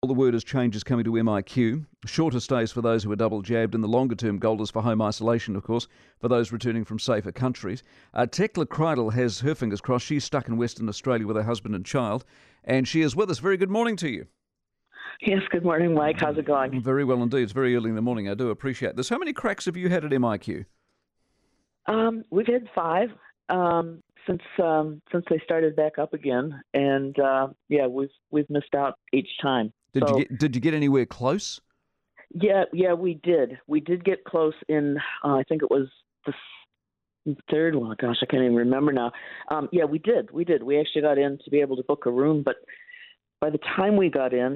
All the word is changes coming to MIQ. Shorter stays for those who are double jabbed, and the longer term goal is for home isolation, of course, for those returning from safer countries. Tekla Kreidel has her fingers crossed. She's stuck in Western Australia with her husband and child, and she is with us. Very good morning to you. Yes, good morning, Mike. How's it going? Very well indeed. It's very early in the morning. I do appreciate this. How many cracks have you had at MIQ? We've had 5 since they started back up again, and we've missed out each time. Did you get anywhere close? Yeah, we did. We did get close in. I think it was the third one. Gosh, I can't even remember now. We did. We actually got in to be able to book a room, but by the time we got in,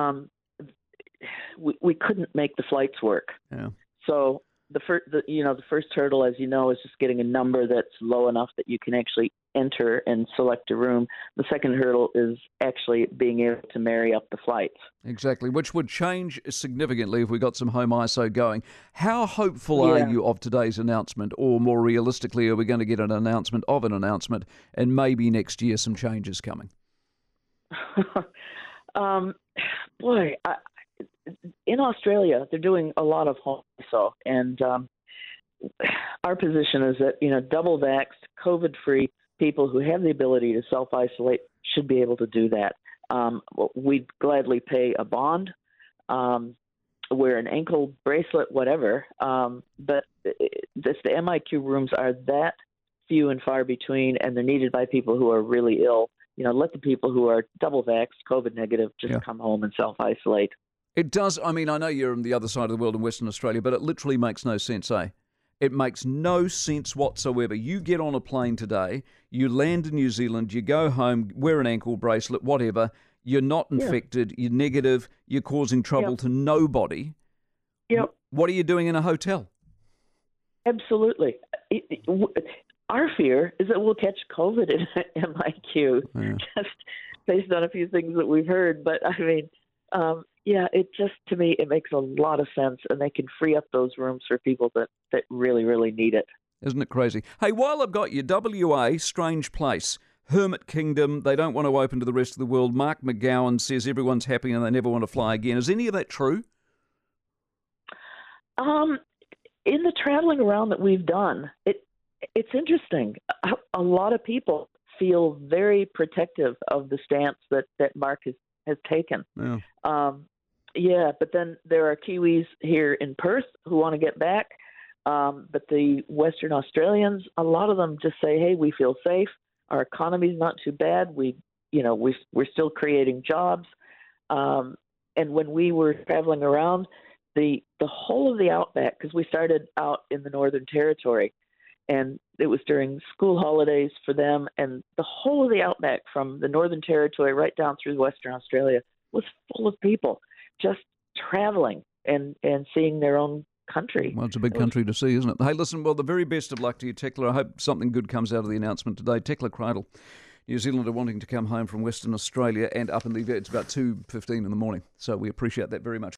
we couldn't make the flights work. Yeah. So the first hurdle, as you know, is just getting a number that's low enough that you can actually enter and select a room. The second hurdle is actually being able to marry up the flights. Exactly, which would change significantly if we got some home ISO going. How hopeful are you of today's announcement, or more realistically, are we going to get an announcement of an announcement and maybe next year some changes coming? In Australia, they're doing a lot of home ISO, and our position is that, double-vaxxed, COVID-free people who have the ability to self-isolate should be able to do that. We'd gladly pay a bond, wear an ankle bracelet, whatever, but the MIQ rooms are that few and far between, and they're needed by people who are really ill. Let the people who are double-vaxxed, COVID negative, just come home and self-isolate. It does. I mean, I know you're on the other side of the world in Western Australia, but it literally makes no sense, eh? It makes no sense whatsoever. You get on a plane today, you land in New Zealand, you go home, wear an ankle bracelet, whatever, you're not infected, you're negative, you're causing trouble to nobody. Yep. What are you doing in a hotel? Absolutely. Our fear is that we'll catch COVID in MIQ, just based on a few things that we've heard. But I mean, to me, it makes a lot of sense, and they can free up those rooms for people that really, really need it. Isn't it crazy? Hey, while I've got you, WA, strange place. Hermit Kingdom, they don't want to open to the rest of the world. Mark McGowan says everyone's happy and they never want to fly again. Is any of that true? In the traveling around that we've done, it's interesting. A lot of people feel very protective of the stance that Mark has taken. Yeah. But then there are Kiwis here in Perth who want to get back. But the Western Australians, a lot of them just say, hey, we feel safe. Our economy's not too bad. We're still creating jobs. And when we were traveling around, the whole of the outback, because we started out in the Northern Territory, and it was during school holidays for them, and the whole of the outback from the Northern Territory right down through Western Australia was full of people just traveling and seeing their own country. Well, it's a big country to see, isn't it? Hey, listen, well, the very best of luck to you, Tekla. I hope something good comes out of the announcement today. Tekla Kreidel, New Zealander wanting to come home from Western Australia and up in the... It's about 2:15 in the morning, so we appreciate that very much.